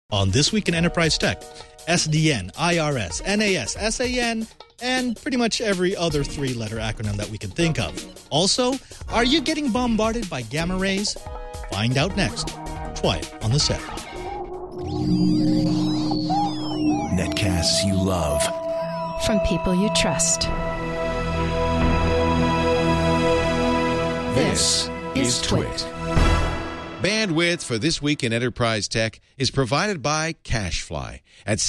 On This Week in Enterprise Tech, SDN, IRS, NAS, SAN, and pretty much every other three-letter acronym that we can think of. Also, are you getting bombarded by gamma rays? Find out next. Twice on the set. Netcasts you love. From people you trust. This is Twit. Bandwidth for This Week in Enterprise Tech is provided by CacheFly at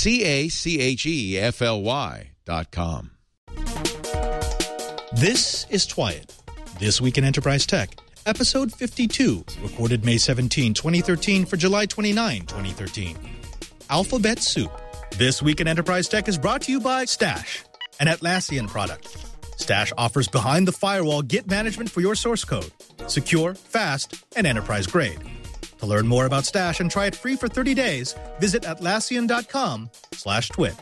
CacheFly.com. This is Twiet. This Week in Enterprise Tech, episode 52, recorded May 17, 2013 for July 29, 2013. Alphabet Soup. This Week in Enterprise Tech is brought to you by Stash, an Atlassian product. Stash offers behind-the-firewall Git management for your source code. Secure, fast, and enterprise-grade. To learn more about Stash and try it free for 30 days, visit Atlassian.com/twit.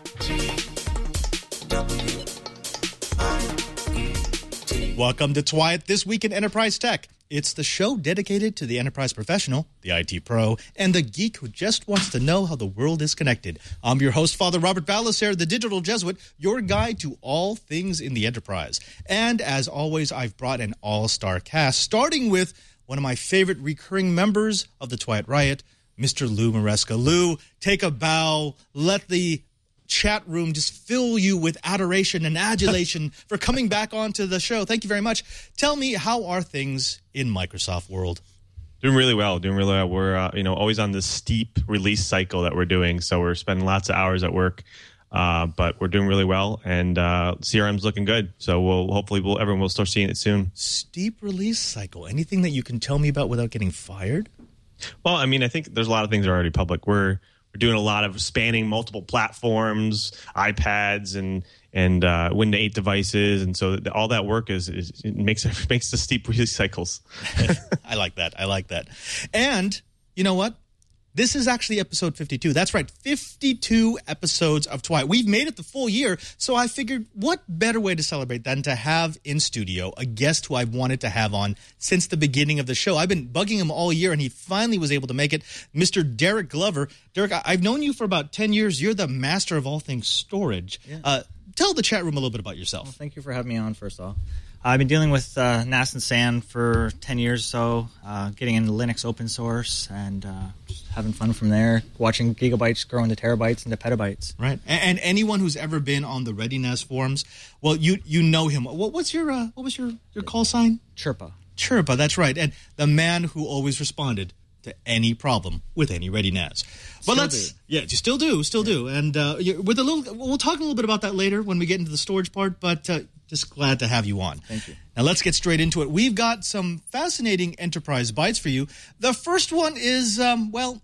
Welcome to Twiet, This Week in Enterprise Tech. It's the show dedicated to the enterprise professional, the IT pro, and the geek who just wants to know how the world is connected. I'm your host, Father Robert Balacer, the digital Jesuit, your guide to all things in the enterprise. And as always, I've brought an all-star cast, starting with one of my favorite recurring members of the Twiet Riot, Mr. Lou Maresca. Lou, take a bow. Let the chat room just fill you with adoration and adulation for coming back onto the show. Thank you very much. Tell me, how are things in Microsoft world? Doing really well. We're always on this steep release cycle that we're doing, so we're spending lots of hours at work, but we're doing really well, and CRM's looking good. So everyone will start seeing it soon. Steep release cycle. Anything that you can tell me about without getting fired? Well, I mean, I think there's a lot of things that are already public. We're doing a lot of spanning multiple platforms, iPads and Windows 8 devices, and so all that work makes the steep release cycles. I like that. And you know what? This is actually episode 52. That's right, 52 episodes of Twiet. We've made it the full year, so I figured what better way to celebrate than to have in studio a guest who I've wanted to have on since the beginning of the show. I've been bugging him all year, and he finally was able to make it, Mr. Derek Glover. Derek, I've known you for about 10 years. You're the master of all things storage. Yeah. Tell the chat room a little bit about yourself. Well, thank you for having me on, first of all. I've been dealing with NAS and SAN for 10 years or so, getting into Linux open source and just having fun from there, watching gigabytes grow into terabytes into petabytes. Right. And anyone who's ever been on the ReadyNAS forums, well, you know him. What was your call sign? Chirpa. Chirpa, that's right. And the man who always responded to any problem with any ReadyNAS. But you still do. And we'll talk a little bit about that later when we get into the storage part, but just glad to have you on. Thank you. Now let's get straight into it. We've got some fascinating enterprise bites for you. The first one is, the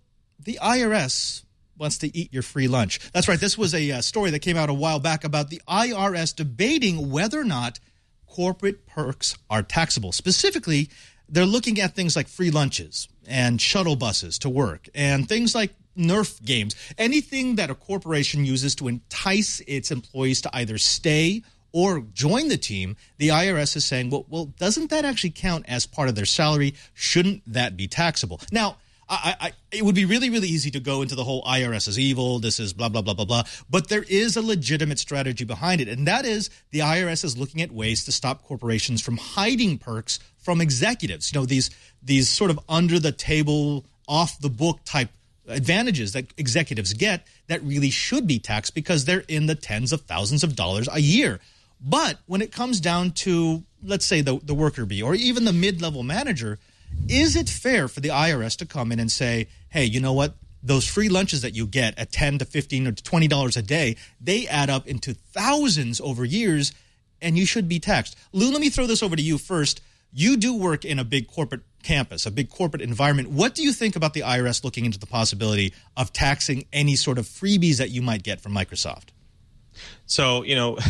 IRS wants to eat your free lunch. That's right. This was a story that came out a while back about the IRS debating whether or not corporate perks are taxable. Specifically, they're looking at things like free lunches and shuttle buses to work and things like Nerf games. Anything that a corporation uses to entice its employees to either stay or join the team, the IRS is saying, well, doesn't that actually count as part of their salary? Shouldn't that be taxable? Now, it would be really, really easy to go into the whole IRS is evil, this is blah, blah, blah, blah, blah. But there is a legitimate strategy behind it, and that is the IRS is looking at ways to stop corporations from hiding perks from executives. You know, these sort of under-the-table, off-the-book type advantages that executives get that really should be taxed because they're in the tens of thousands of dollars a year. But when it comes down to, let's say, the worker bee or even the mid-level manager, is it fair for the IRS to come in and say, hey, you know what? Those free lunches that you get at $10 to $15 or to $20 a day, they add up into thousands over years, and you should be taxed. Lou, let me throw this over to you first. You do work in a big corporate campus, a big corporate environment. What do you think about the IRS looking into the possibility of taxing any sort of freebies that you might get from Microsoft? So,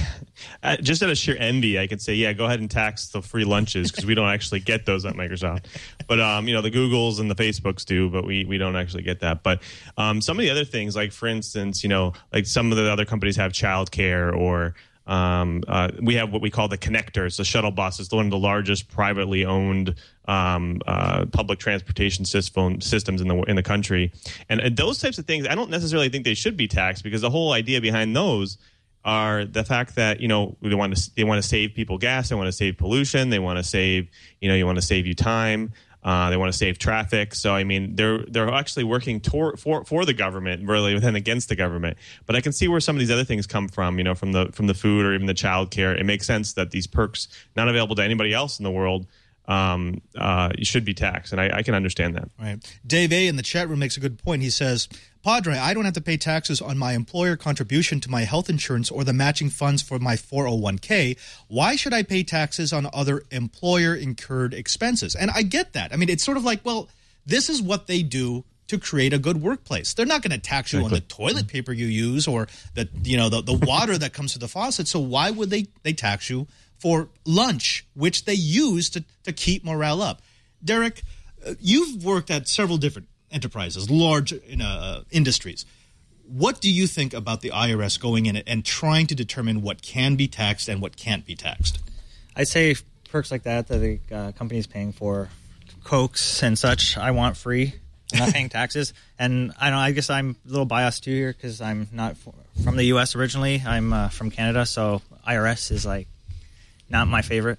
just out of sheer envy, I could say, yeah, go ahead and tax the free lunches because we don't actually get those at Microsoft. But, the Googles and the Facebooks do, but we don't actually get that. But some of the other things, like, for instance, like some of the other companies have childcare or We have what we call the connectors, the shuttle bus. It's one of the largest privately owned public transportation systems in the country. And those types of things, I don't necessarily think they should be taxed, because the whole idea behind those are the fact that, they want to save people gas, they want to save pollution, they want to save, you want to save you time. They want to save traffic. So, I mean, they're actually working for the government rather than against the government. But I can see where some of these other things come from, from the food or even the child care. It makes sense that these perks, not available to anybody else in the world, should be taxed. And I can understand that. Right. Dave A. in the chat room makes a good point. He says, Padre, I don't have to pay taxes on my employer contribution to my health insurance or the matching funds for my 401k. Why should I pay taxes on other employer-incurred expenses? And I get that. I mean, it's sort of like, well, this is what they do to create a good workplace. They're not going to tax you on the toilet paper you use or the water that comes to the faucet. So why would they tax you for lunch, which they use to keep morale up? Derek, you've worked at several different enterprises, large industries. What do you think about the IRS going in and trying to determine what can be taxed and what can't be taxed? I'd say perks like that the company's paying for, Cokes and such, I want free. I'm not paying taxes. And I guess I'm a little biased too here because I'm not from the U.S. originally. I'm from Canada, so IRS is like not my favorite.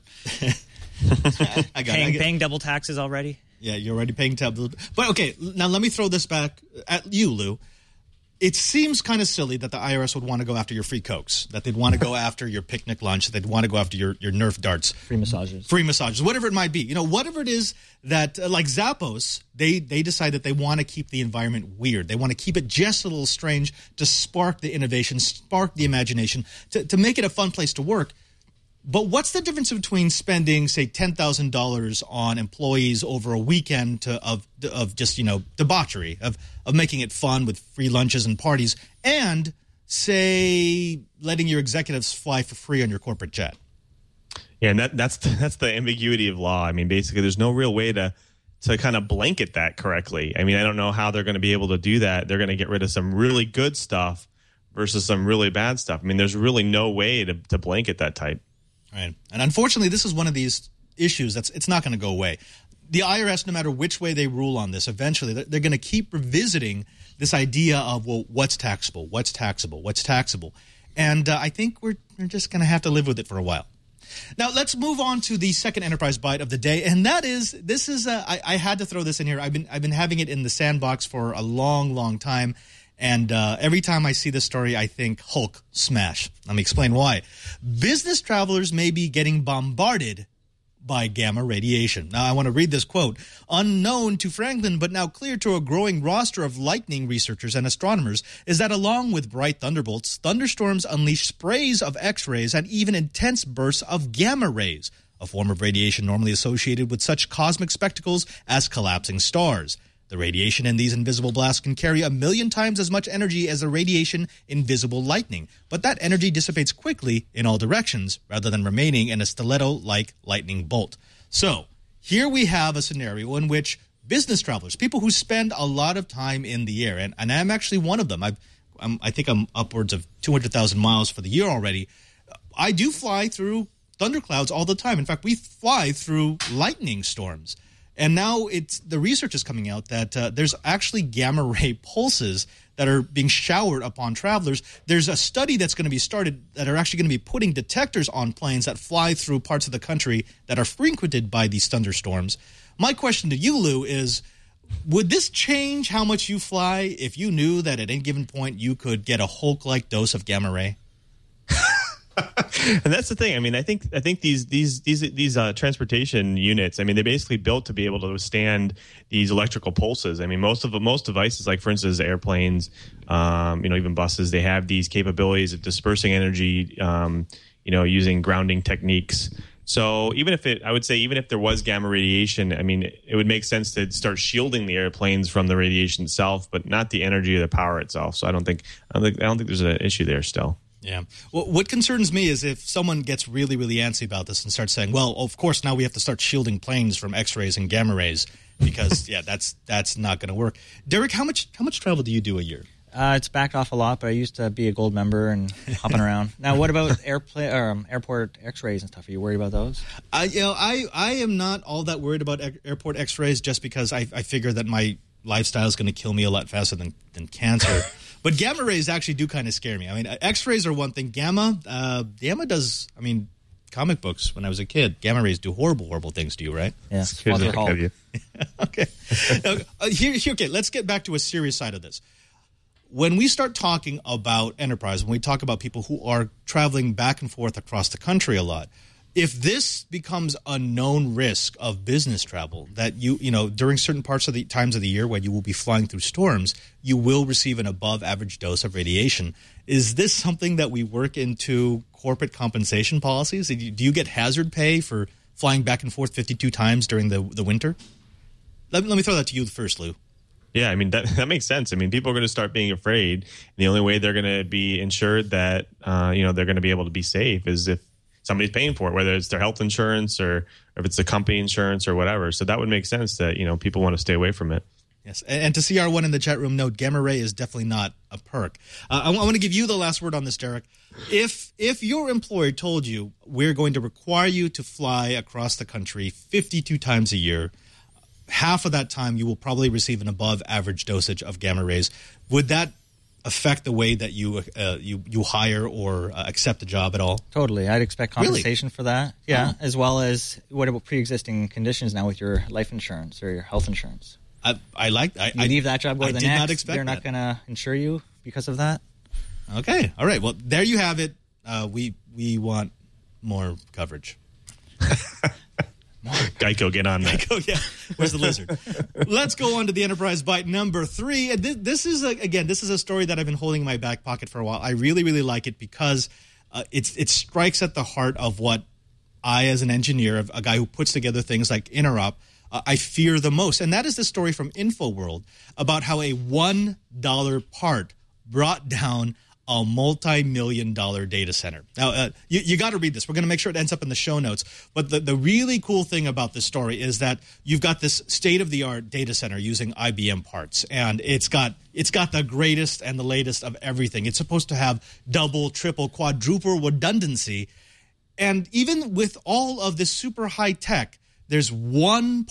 Paying double taxes already. Yeah, you're already paying double. But okay, now let me throw this back at you, Lou. It seems kind of silly that the IRS would want to go after your free Cokes, that they'd want to go after your picnic lunch, that they'd want to go after your Nerf darts. Free massages, whatever it might be. Whatever it is that, like Zappos, they decide that they want to keep the environment weird. They want to keep it just a little strange to spark the innovation, spark the imagination, to make it a fun place to work. But what's the difference between spending, say, $10,000 on employees over a weekend of just, debauchery, of making it fun with free lunches and parties, and, say, letting your executives fly for free on your corporate jet? Yeah, and that's the ambiguity of law. I mean, basically, there's no real way to kind of blanket that correctly. I mean, I don't know how they're going to be able to do that. They're going to get rid of some really good stuff versus some really bad stuff. I mean, there's really no way to blanket that type. Right. And unfortunately, this is one of these issues it's not going to go away. The IRS, no matter which way they rule on this, eventually they're going to keep revisiting this idea of, well, what's taxable, what's taxable, what's taxable. And I think we're just going to have to live with it for a while. Now, let's move on to the second enterprise bite of the day, and that is, I had to throw this in here. I've been having it in the sandbox for a long, long time. And every time I see this story, I think Hulk smash. Let me explain why. Business travelers may be getting bombarded by gamma radiation. Now, I want to read this quote. Unknown to Franklin, but now clear to a growing roster of lightning researchers and astronomers, is that along with bright thunderbolts, thunderstorms unleash sprays of X-rays and even intense bursts of gamma rays, a form of radiation normally associated with such cosmic spectacles as collapsing stars. The radiation in these invisible blasts can carry 1,000,000 times as much energy as the radiation in visible lightning, but that energy dissipates quickly in all directions rather than remaining in a stiletto-like lightning bolt. So, here we have a scenario in which business travelers, people who spend a lot of time in the air, and I'm actually one of them. I think I'm upwards of 200,000 miles for the year already. I do fly through thunderclouds all the time. In fact, we fly through lightning storms. And now the research is coming out that there's actually gamma ray pulses that are being showered upon travelers. There's a study that's going to be started that are actually going to be putting detectors on planes that fly through parts of the country that are frequented by these thunderstorms. My question to you, Lou, is would this change how much you fly if you knew that at any given point you could get a Hulk-like dose of gamma ray? And that's the thing. I mean, I think these transportation units, I mean, they're basically built to be able to withstand these electrical pulses. I mean, most devices, like for instance, airplanes, even buses, they have these capabilities of dispersing energy, using grounding techniques. So even if there was gamma radiation, I mean, it would make sense to start shielding the airplanes from the radiation itself, but not the energy or the power itself. So I don't think there's an issue there still. Yeah. Well, what concerns me is if someone gets really, really antsy about this and starts saying, well, of course, now we have to start shielding planes from X-rays and gamma rays because, that's not going to work. Derek, how much travel do you do a year? It's backed off a lot, but I used to be a gold member and hopping around. Now, what about airport X-rays and stuff? Are you worried about those? I am not all that worried about airport X-rays, just because I figure that my lifestyle is going to kill me a lot faster than cancer. But gamma rays actually do kind of scare me. I mean, X-rays are one thing. Gamma does. I mean, comic books when I was a kid, gamma rays do horrible things to you, right? Yeah. Okay. Okay. Let's get back to a serious side of this. When we start talking about enterprise, when we talk about people who are traveling back and forth across the country a lot, if this becomes a known risk of business travel, that you know during certain parts of the times of the year when you will be flying through storms, you will receive an above average dose of radiation. Is this something that we work into corporate compensation policies? Do you get hazard pay for flying back and forth 52 times during the winter? Let me throw that to you first, Lou. Yeah, I mean, that makes sense. I mean, people are going to start being afraid. And the only way they're going to be ensured that, they're going to be able to be safe is if somebody's paying for it, whether it's their health insurance or if it's the company insurance or whatever. So that would make sense that, people want to stay away from it. Yes, and to CR1 in the chat room, note, gamma ray is definitely not a perk. I want to give you the last word on this, Derek. If your employer told you we're going to require you to fly across the country 52 times a year, half of that time you will probably receive an above average dosage of gamma rays, would that affect the way that you hire or accept a job at all? Totally. I'd expect compensation for that. Yeah, as well as what about pre-existing conditions now with your life insurance or your health insurance? I leave that job, go to the next. Not expect they're not going to insure you because of that. Okay. All right. Well, there you have it. We want more coverage. Geico, get on that. Geico, yeah. Where's the lizard? Let's go on to the Enterprise Bite number 3. And this is a story that I've been holding in my back pocket for a while. I really, really like it because it strikes at the heart of what I, as an engineer, a guy who puts together things like Interop, I fear the most. And that is the story from InfoWorld about how a $1 part brought down a multi-million-dollar data center. Now, you got to read this. We're going to make sure it ends up in the show notes. But the really cool thing about this story is that you've got this state-of-the-art data center using IBM parts, and it's got the greatest and the latest of everything. It's supposed to have double, triple, quadruple redundancy. And even with all of this super high tech, there's one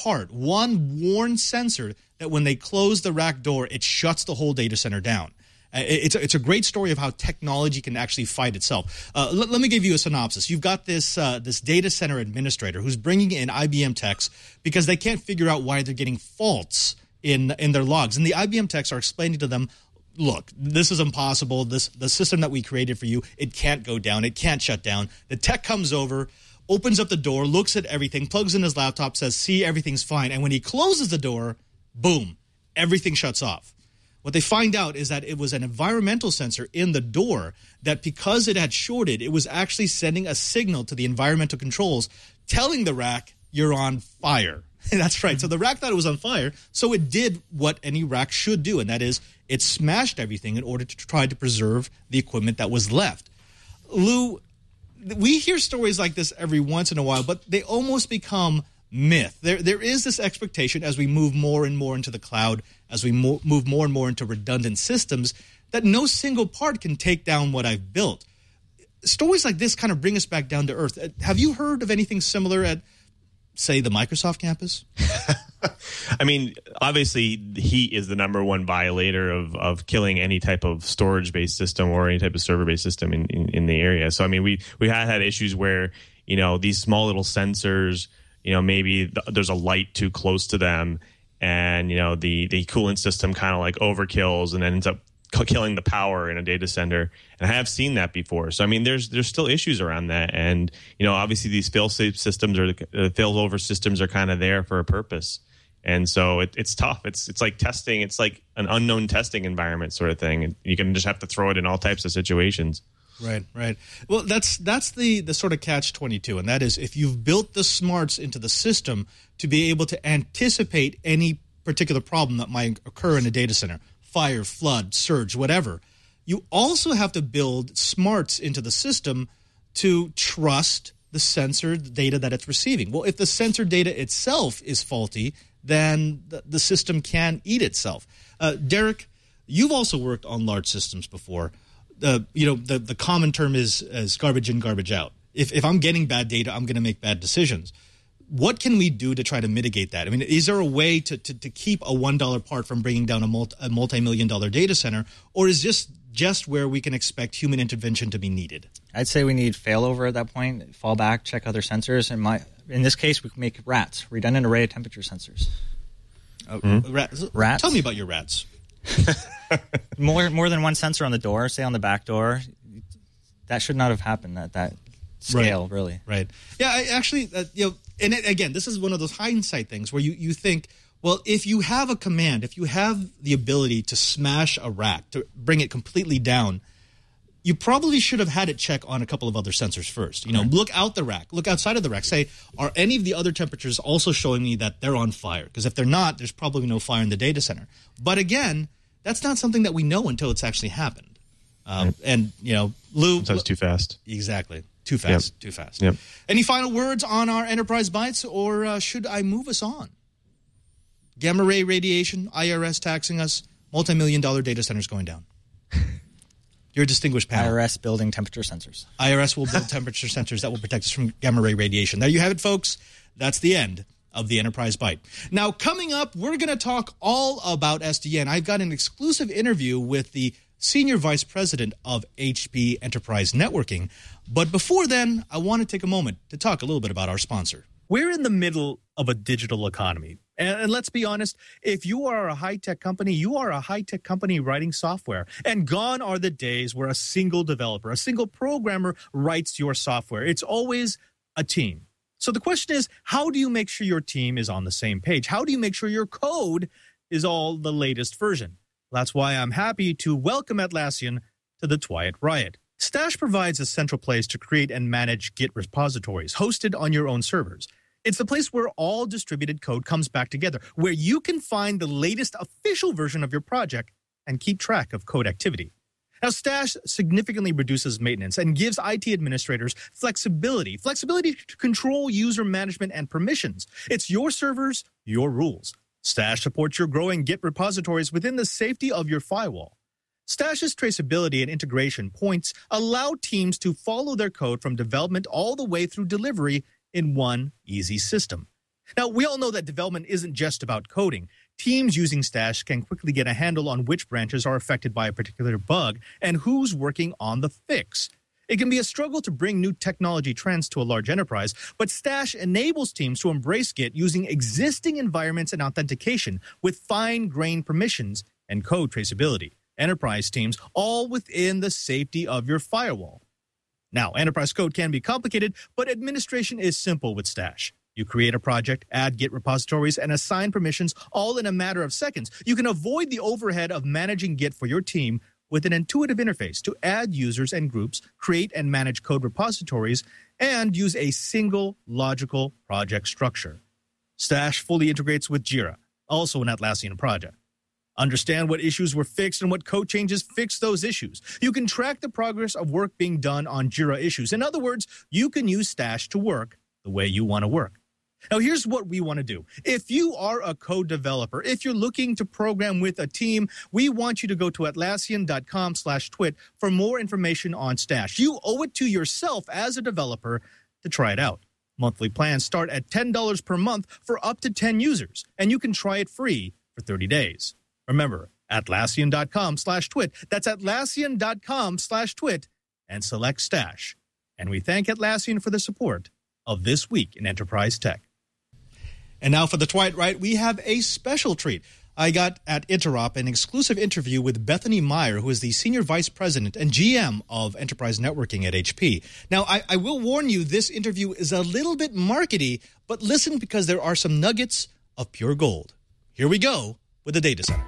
worn sensor that when they close the rack door, it shuts the whole data center down. It's a great story of how technology can actually fight itself. Let me give you a synopsis. You've got this data center administrator who's bringing in IBM techs because they can't figure out why they're getting faults in their logs. And the IBM techs are explaining to them, look, this is impossible. The system that we created for you, it can't go down. It can't shut down. The tech comes over, opens up the door, looks at everything, plugs in his laptop, says, see, everything's fine. And when he closes the door, boom, everything shuts off. What they find out is that it was an environmental sensor in the door that because it had shorted, it was actually sending a signal to the environmental controls telling the rack, you're on fire. That's right. So the rack thought it was on fire, so it did what any rack should do, and that is it smashed everything in order to try to preserve the equipment that was left. Lou, we hear stories like this every once in a while, but they almost become myth. There is this expectation as we move more and more into the cloud, as we move more and more into redundant systems, that no single part can take down what I've built. Stories like this kind of bring us back down to earth. Have you heard of anything similar at, say, the Microsoft campus? I mean, obviously, heat is the number one violator of killing any type of storage-based system or any type of server-based system in the area. So, I mean, we have had issues where, these small little sensors, maybe there's a light too close to them, and the coolant system kind of like overkills and then ends up killing the power in a data center. And I have seen that before. So I mean, there's still issues around that, and obviously these fail-safe systems or fail-over systems are kind of there for a purpose. And so it's tough. It's like testing. It's like an unknown testing environment sort of thing, and you can just have to throw it in all types of situations. Right. Well, that's the sort of catch-22, and that is if you've built the smarts into the system to be able to anticipate any particular problem that might occur in a data center, fire, flood, surge, whatever, you also have to build smarts into the system to trust the sensor data that it's receiving. Well, if the sensor data itself is faulty, then the system can eat itself. Derek, You've also worked on large systems before. The common term is garbage in, garbage out. If I'm getting bad data, I'm going to make bad decisions. What can we do to try to mitigate that? I mean, is there a way to keep a $1 part from bringing down a multi-million-dollar data center, or is this just where we can expect human intervention to be needed? I'd say we need failover at that point, fall back, check other sensors. In this case, we can make RATs, redundant array of temperature sensors. Rats? Tell me about your rats. More than one sensor on the door, say on the back door. That should not have happened at that scale, really. Right. Yeah, and again, this is one of those hindsight things where you think, well, if you have a command, if you have the ability to smash a rack, to bring it completely down, you probably should have had it check on a couple of other sensors first. Look out the rack, look outside of the rack. Say, are any of the other temperatures also showing me that they're on fire? Because if they're not, there's probably no fire in the data center. But again, that's not something that we know until it's actually happened. And, Lou... Sometimes too fast. Exactly. Too fast. Yep. Any final words on our Enterprise Bytes, or should I move us on? Gamma ray radiation, IRS taxing us, multi-million-dollar data centers going down. You're a distinguished panel. IRS building temperature sensors. IRS will build temperature sensors that will protect us from gamma ray radiation. There you have it, folks. That's the end of the Enterprise Byte. Now, coming up, we're going to talk all about SDN. I've got an exclusive interview with the Senior Vice President of HP Enterprise Networking. But before then, I want to take a moment to talk a little bit about our sponsor. We're in the middle of a digital economy. And let's be honest, if you are a high-tech company, you are a high-tech company writing software. And gone are the days where a single developer, a single programmer writes your software. It's always a team. So the question is, how do you make sure your team is on the same page? How do you make sure your code is all the latest version? That's why I'm happy to welcome Atlassian to the Twiat Riot. Stash provides a central place to create and manage Git repositories hosted on your own servers. It's the place where all distributed code comes back together, where you can find the latest official version of your project and keep track of code activity. Now, Stash significantly reduces maintenance and gives IT administrators flexibility to control user management and permissions. It's your servers, your rules. Stash supports your growing Git repositories within the safety of your firewall. Stash's traceability and integration points allow teams to follow their code from development all the way through delivery in one easy system. Now, we all know that development isn't just about coding. Teams using Stash can quickly get a handle on which branches are affected by a particular bug and who's working on the fix. It can be a struggle to bring new technology trends to a large enterprise, but Stash enables teams to embrace Git using existing environments and authentication with fine-grained permissions and code traceability. Enterprise teams, all within the safety of your firewall. Now, enterprise code can be complicated, but administration is simple with Stash. You create a project, add Git repositories, and assign permissions all in a matter of seconds. You can avoid the overhead of managing Git for your team with an intuitive interface to add users and groups, create and manage code repositories, and use a single logical project structure. Stash fully integrates with Jira, also an Atlassian project. Understand what issues were fixed and what code changes fix those issues. You can track the progress of work being done on Jira issues. In other words, you can use Stash to work the way you want to work. Now, here's what we want to do. If you are a code developer, if you're looking to program with a team, we want you to go to Atlassian.com/twit for more information on Stash. You owe it to yourself as a developer to try it out. Monthly plans start at $10 per month for up to 10 users, and you can try it free for 30 days. Remember, Atlassian.com/twit. That's Atlassian.com/twit, and select Stash. And we thank Atlassian for the support of This Week in Enterprise Tech. And now for the Twiat Riot, we have a special treat. I got at Interop an exclusive interview with Bethany Meyer, who is the Senior Vice President and GM of Enterprise Networking at HP. Now, I will warn you, this interview is a little bit markety, but listen because there are some nuggets of pure gold. Here we go with the data center.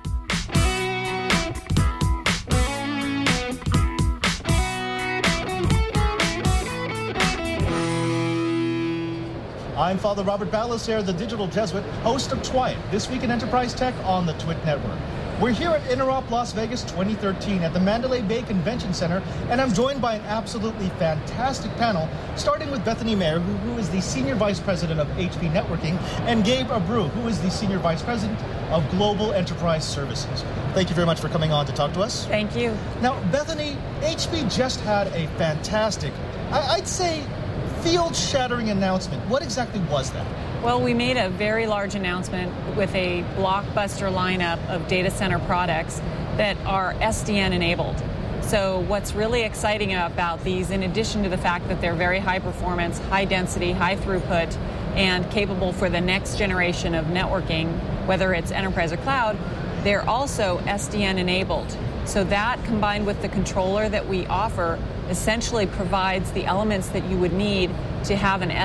I'm Father Robert Balassier, the Digital Jesuit, host of Twiat, This Week in Enterprise Tech on the Twit Network. We're here at Interop Las Vegas 2013 at the Mandalay Bay Convention Center, and I'm joined by an absolutely fantastic panel, starting with Bethany Meyer, who is the Senior Vice President of HP Networking, and Gabe Abreu, who is the Senior Vice President of Global Enterprise Services. Thank you very much for coming on to talk to us. Thank you. Now, Bethany, HP just had a fantastic, I'd say, field-shattering announcement. What exactly was that? Well, we made a very large announcement with a blockbuster lineup of data center products that are SDN enabled. So what's really exciting about these, in addition to the fact that they're very high performance, high density, high throughput, and capable for the next generation of networking, whether it's enterprise or cloud, they're also SDN enabled. So that, combined with the controller that we offer, essentially provides the elements that you would need to have an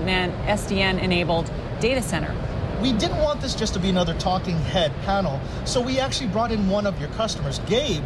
SDN-enabled data center. We didn't want this just to be another talking head panel, so we actually brought in one of your customers. Gabe,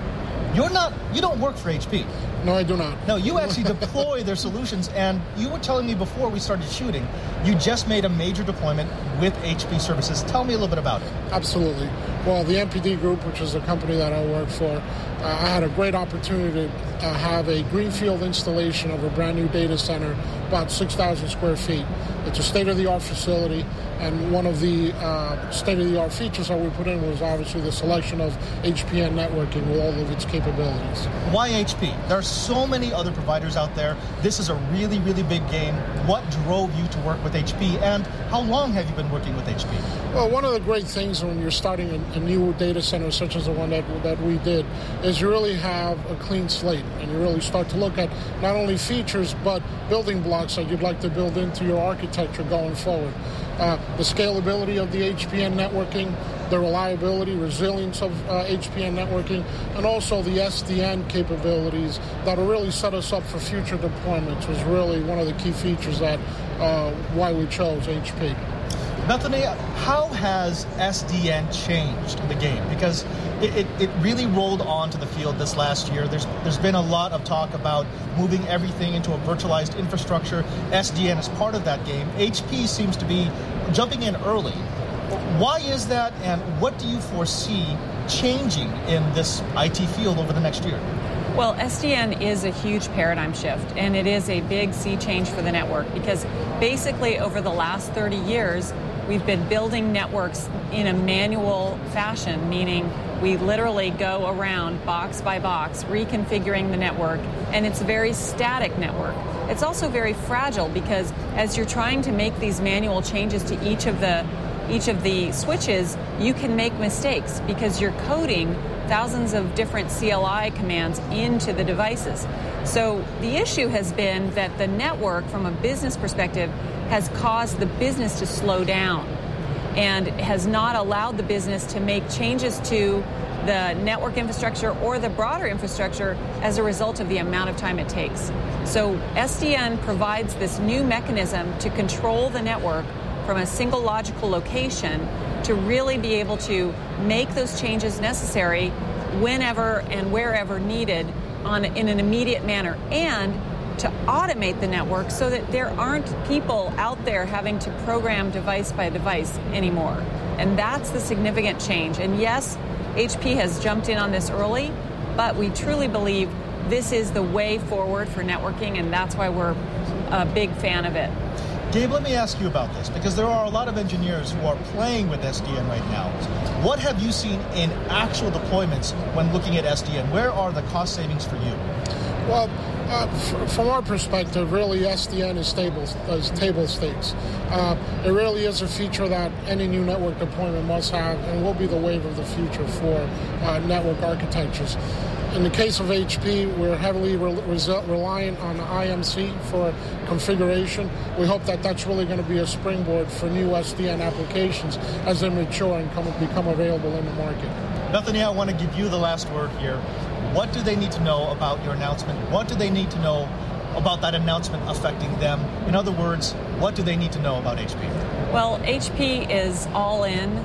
you don't work for HP. No, I do not. No, you actually deploy their solutions, and you were telling me before we started shooting, you just made a major deployment with HP services. Tell me a little bit about it. Absolutely. Well, the MPD Group, which is a company that I work for, I had a great opportunity to have a greenfield installation of a brand new data center, about 6,000 square feet. It's a state-of-the-art facility, and one of the state-of-the-art features that we put in was obviously the selection of HPN networking with all of its capabilities. Why HP? There are so many other providers out there. This is a really, really big game. What drove you to work with HP, and how long have you been working with HP? Well, one of the great things when you're starting a new data center, such as the one that we did, is you really have a clean slate, and you really start to look at not only features, but building blocks that you'd like to build into your architecture going forward. The scalability of the HPN networking, the reliability, resilience of HPN networking, and also the SDN capabilities that will really set us up for future deployments was really one of the key features that why we chose HP. Bethany, how has SDN changed the game? Because it really rolled onto the field this last year. There's been a lot of talk about moving everything into a virtualized infrastructure. SDN is part of that game. HP seems to be jumping in early. Why is that, and what do you foresee changing in this IT field over the next year? Well, SDN is a huge paradigm shift, and it is a big sea change for the network, because basically over the last 30 years, we've been building networks in a manual fashion, meaning we literally go around box by box, reconfiguring the network, and it's a very static network. It's also very fragile, because as you're trying to make these manual changes to each of the switches, you can make mistakes because you're coding thousands of different CLI commands into the devices. So the issue has been that the network, from a business perspective, has caused the business to slow down and has not allowed the business to make changes to the network infrastructure or the broader infrastructure as a result of the amount of time it takes. So SDN provides this new mechanism to control the network from a single logical location to really be able to make those changes necessary whenever and wherever needed in an immediate manner, and to automate the network so that there aren't people out there having to program device by device anymore. And that's the significant change. And yes, HP has jumped in on this early, but we truly believe this is the way forward for networking, and that's why we're a big fan of it. Gabe, let me ask you about this, because there are a lot of engineers who are playing with SDN right now. What have you seen in actual deployments when looking at SDN? Where are the cost savings for you? Well, from our perspective, really SDN is table stakes. It really is a feature that any new network deployment must have, and will be the wave of the future for network architectures. In the case of HP, we're heavily reliant on IMC for configuration. We hope that that's really going to be a springboard for new SDN applications as they mature and become available in the market. Bethany, I want to give you the last word here. What do they need to know about your announcement? What do they need to know about that announcement affecting them? In other words, what do they need to know about HP? Well, HP is all in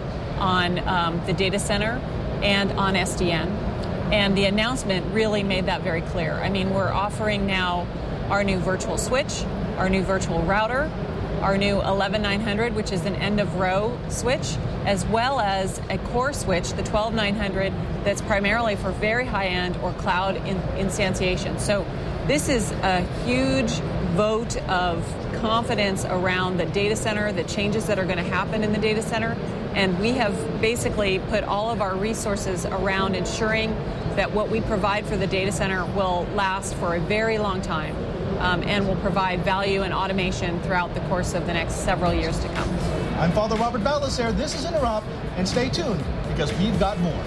on the data center and on SDN. And the announcement really made that very clear. I mean, we're offering now our new virtual switch, our new virtual router, our new 11900, which is an end-of-row switch, as well as a core switch, the 12900, that's primarily for very high-end or cloud instantiation. So this is a huge vote of confidence around the data center, the changes that are going to happen in the data center, And we have basically put all of our resources around ensuring that what we provide for the data center will last for a very long time and will provide value and automation throughout the course of the next several years to come. I'm Father Robert Balacer. This is Interop, and stay tuned because we've got more.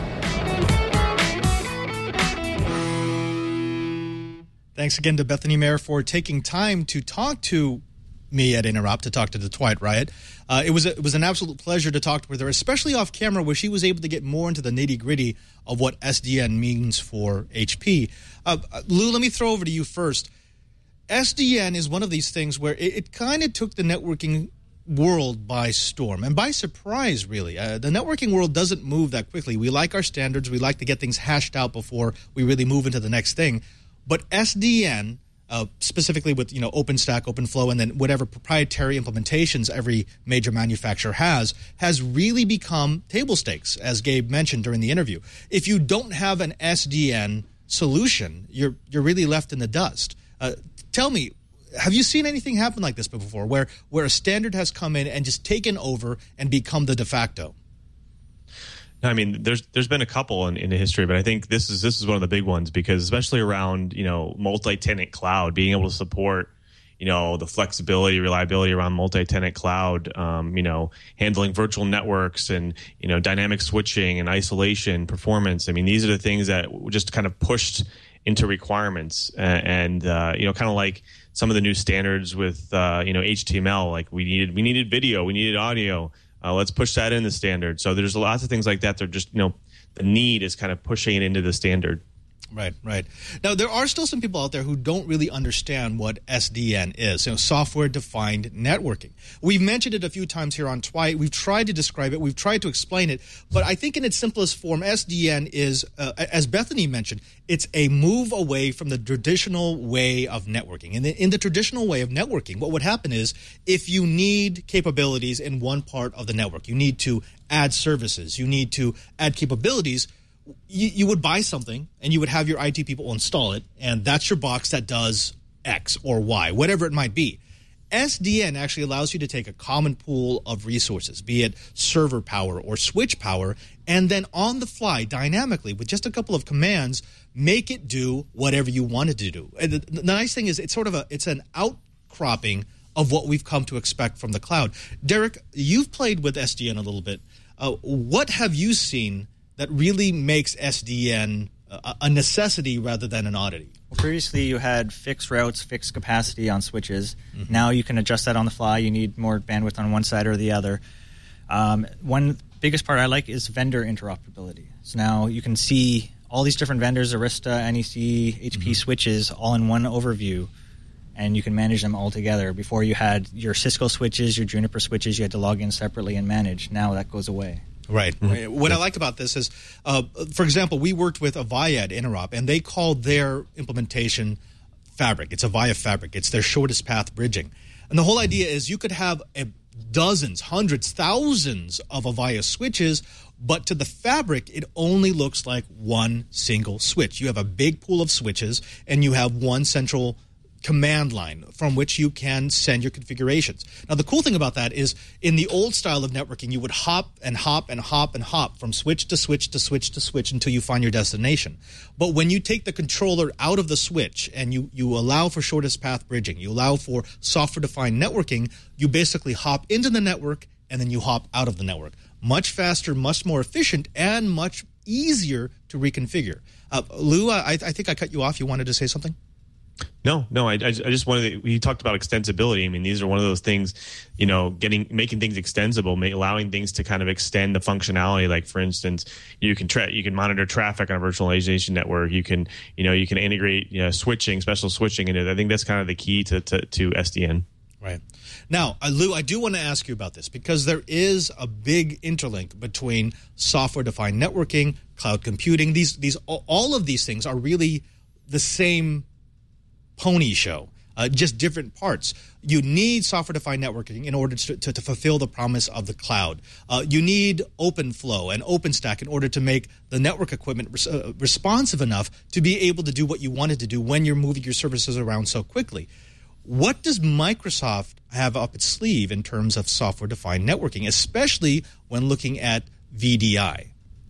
Thanks again to Bethany Mayer for taking time to talk to me at Interop, to talk to the Twilight Riot. It was an absolute pleasure to talk with her, especially off camera, where she was able to get more into the nitty-gritty of what SDN means for HP. Lou, let me throw over to you first. SDN is one of these things where it kind of took the networking world by storm and by surprise, really. The networking world doesn't move that quickly. We like our standards. We like to get things hashed out before we really move into the next thing. But SDN, specifically with OpenStack, OpenFlow, and then whatever proprietary implementations every major manufacturer has really become table stakes, as Gabe mentioned during the interview. If you don't have an SDN solution, you're really left in the dust. Tell me, have you seen anything happen like this before, where a standard has come in and just taken over and become the de facto? No, I mean, there's been a couple in the history, but I think this is one of the big ones, because especially around multi-tenant cloud, being able to support the flexibility, reliability around multi-tenant cloud, handling virtual networks and dynamic switching and isolation, performance. I mean, these are the things that just kind of pushed into requirements, and kind of like some of the new standards with HTML, like we needed video, we needed audio. Let's push that in the standard. So there's lots of things like that. They're just the need is kind of pushing it into the standard. Right. Now, there are still some people out there who don't really understand what SDN is, software-defined networking. We've mentioned it a few times here on Twilight. We've tried to describe it. We've tried to explain it. But I think in its simplest form, SDN is, as Bethany mentioned, it's a move away from the traditional way of networking. And in the traditional way of networking, what would happen is if you need capabilities in one part of the network, you need to add services, you need to add capabilities, you would buy something and you would have your IT people install it, and that's your box that does X or Y, whatever it might be. SDN actually allows you to take a common pool of resources, be it server power or switch power, and then on the fly, dynamically, with just a couple of commands, make it do whatever you want it to do. And the nice thing is it's an outcropping of what we've come to expect from the cloud. Derek, you've played with SDN a little bit. What have you seen that really makes SDN a necessity rather than an oddity? Well, previously you had fixed routes, fixed capacity on switches. Mm-hmm. Now you can adjust that on the fly. You need more bandwidth on one side or the other. One biggest part I like is vendor interoperability. So now you can see all these different vendors, Arista, NEC, HP switches, all in one overview, and you can manage them all together. Before you had your Cisco switches, your Juniper switches, you had to log in separately and manage. Now that goes away. Right. Mm-hmm. What I like about this is, for example, we worked with Avaya at Interop, and they called their implementation Fabric. It's Avaya Fabric. It's their shortest path bridging. And the whole idea is you could have dozens, hundreds, thousands of Avaya switches, but to the Fabric, it only looks like one single switch. You have a big pool of switches, and you have one central command line from which you can send your configurations. Now, the cool thing about that is in the old style of networking, you would hop and hop and hop and hop from switch to switch to switch to switch until you find your destination. But when you take the controller out of the switch and you allow for shortest path bridging, you allow for software-defined networking, you basically hop into the network and then you hop out of the network. Much faster, much more efficient, and much easier to reconfigure. Lou, I think I cut you off. You wanted to say something? No. I just wanted to, we talked about extensibility. I mean, these are one of those things, making things extensible, allowing things to kind of extend the functionality. Like, for instance, you can monitor traffic on a virtualization network. You can integrate switching, special switching into it. I think that's kind of the key to SDN. Right. Now, Lou, I do want to ask you about this because there is a big interlink between software-defined networking, cloud computing. All of these things are really the same pony show, just different parts. You need software-defined networking in order to fulfill the promise of the cloud. You need OpenFlow and OpenStack in order to make the network equipment responsive enough to be able to do what you wanted to do when you're moving your services around so quickly. What does Microsoft have up its sleeve in terms of software-defined networking, especially when looking at VDI?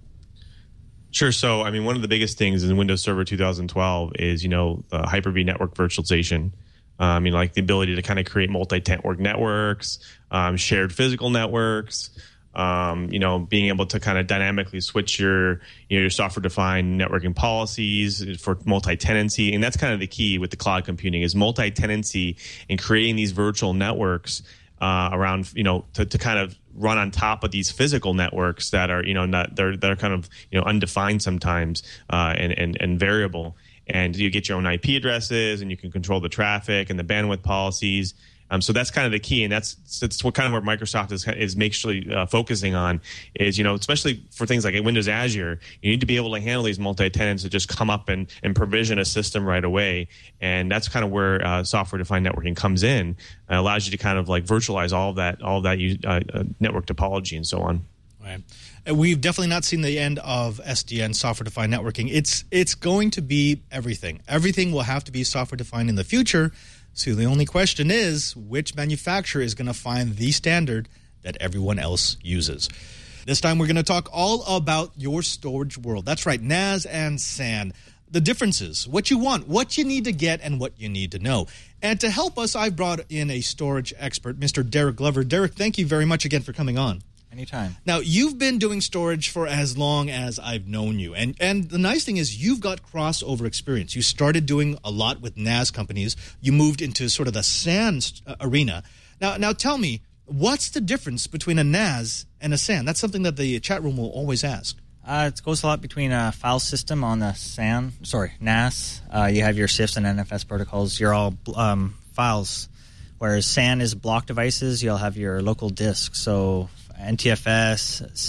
Sure. So, I mean, one of the biggest things in Windows Server 2012 is, Hyper-V network virtualization. Like the ability to kind of create multi-network networks, shared physical networks, being able to kind of dynamically switch your software-defined networking policies for multi-tenancy. And that's kind of the key with the cloud computing is multi-tenancy and creating these virtual networks around, to kind of run on top of these physical networks that are, they're kind of, undefined sometimes and variable. And you get your own IP addresses and you can control the traffic and the bandwidth policies. So that's kind of the key, and that's what kind of where Microsoft is actually focusing on is, especially for things like Windows Azure, you need to be able to handle these multi-tenants that just come up and provision a system right away, and that's kind of where software-defined networking comes in. It allows you to kind of like virtualize all of that network topology and so on. Right. We've definitely not seen the end of SDN, software-defined networking. It's going to be everything. Everything will have to be software-defined in the future. So the only question is, which manufacturer is going to find the standard that everyone else uses? This time we're going to talk all about your storage world. That's right, NAS and SAN. The differences, what you want, what you need to get, and what you need to know. And to help us, I've brought in a storage expert, Mr. Derek Glover. Derek, thank you very much again for coming on. Anytime. Now, you've been doing storage for as long as I've known you. And the nice thing is you've got crossover experience. You started doing a lot with NAS companies. You moved into sort of the SAN arena. Now tell me, what's the difference between a NAS and a SAN? That's something that the chat room will always ask. It goes a lot between a file system on the NAS. You have your CIFS and NFS protocols. You're all files. Whereas SAN is block devices. You'll have your local disk. So NTFS,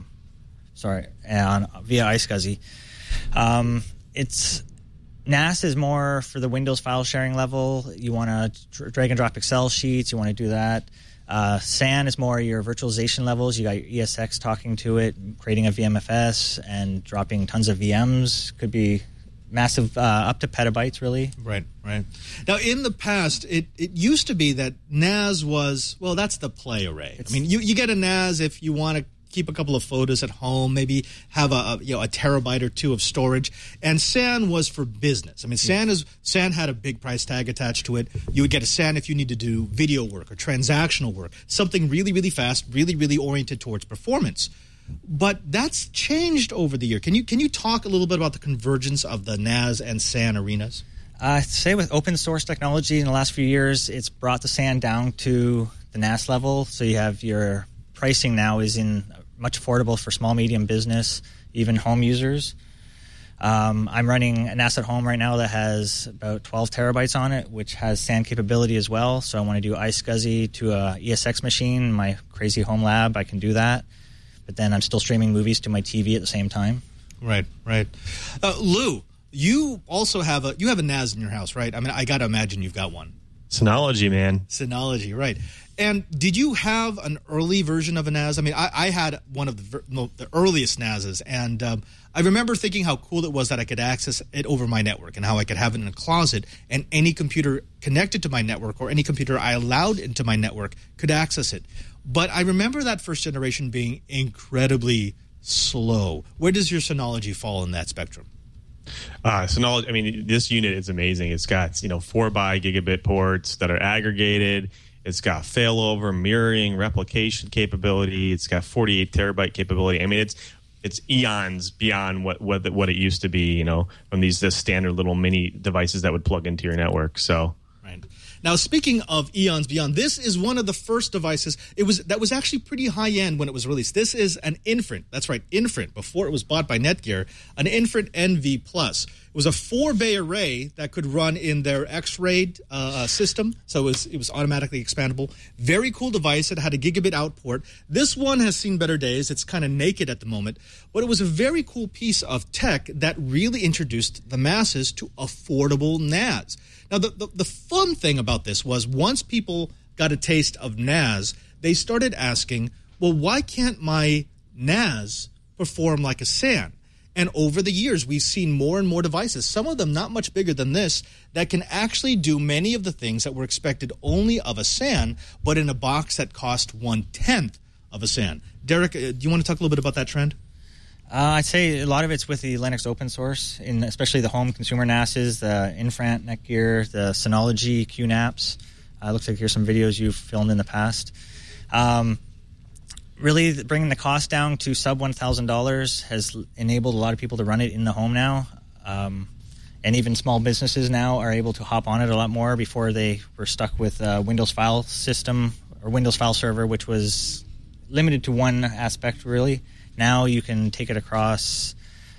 via iSCSI. NAS is more for the Windows file sharing level. You want to drag and drop Excel sheets. You want to do that. SAN is more your virtualization levels. You got your ESX talking to it, creating a VMFS, and dropping tons of VMs. Could be massive, up to petabytes, really. Right. Now, in the past, it used to be that NAS was, well, that's the play array. You get a NAS if you want to keep a couple of photos at home, maybe have a terabyte or two of storage. And SAN was for business. SAN had a big price tag attached to it. You would get a SAN if you need to do video work or transactional work, something really, really fast, really, really oriented towards performance. But that's changed over the year. Can you talk a little bit about the convergence of the NAS and SAN arenas? I'd say with open source technology in the last few years, it's brought the SAN down to the NAS level. So you have your pricing now is much affordable for small, medium business, even home users. I'm running a NAS at home right now that has about 12 terabytes on it, which has SAN capability as well. So I want to do iSCSI to a ESX machine, my crazy home lab, I can do that. But then I'm still streaming movies to my TV at the same time. Right. Lou, you also have a NAS in your house, right? I got to imagine you've got one. Synology, man. Synology, right. And did you have an early version of a NAS? I had one of the earliest NASs, and I remember thinking how cool it was that I could access it over my network and how I could have it in a closet, and any computer connected to my network or any computer I allowed into my network could access it. But I remember that first generation being incredibly slow. Where does your Synology fall in that spectrum? Synology, this unit is amazing. It's got 4 by gigabit ports that are aggregated. It's got failover, mirroring, replication capability. It's got 48 terabyte capability. It's eons beyond what it used to be. From these standard little mini devices that would plug into your network. So. Right. Now, speaking of eons beyond, this is one of the first devices that was actually pretty high-end when it was released. This is an Infront. That's right, Infront, before it was bought by Netgear, an Infront NV+. It was a 4-bay array that could run in their X-RAID system, so it was automatically expandable. Very cool device. It had a gigabit out port. This one has seen better days. It's kind of naked at the moment, but it was a very cool piece of tech that really introduced the masses to affordable NAS. Now, the fun thing about this was once people got a taste of NAS, they started asking, well, why can't my NAS perform like a SAN? And over the years, we've seen more and more devices, some of them not much bigger than this, that can actually do many of the things that were expected only of a SAN, but in a box that cost 1/10 of a SAN. Derek, do you want to talk a little bit about that trend? I'd say a lot of it's with the Linux open source, especially the home consumer NASs, the Infront Netgear, the Synology QNAPs. Looks like here's some videos you've filmed in the past. Really bringing the cost down to sub $1,000 has enabled a lot of people to run it in the home now. And even small businesses now are able to hop on it a lot more. Before they were stuck with Windows File System or Windows File Server, which was limited to one aspect, really. Now you can take it across